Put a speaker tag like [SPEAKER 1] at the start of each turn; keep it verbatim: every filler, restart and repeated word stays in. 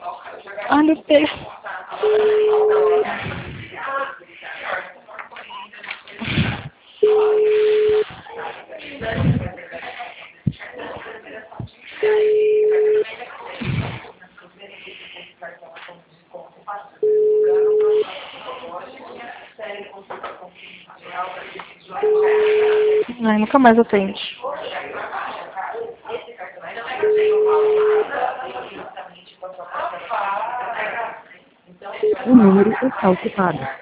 [SPEAKER 1] Olha o peixe. Ai, nunca mais atende.
[SPEAKER 2] O número está ocupado.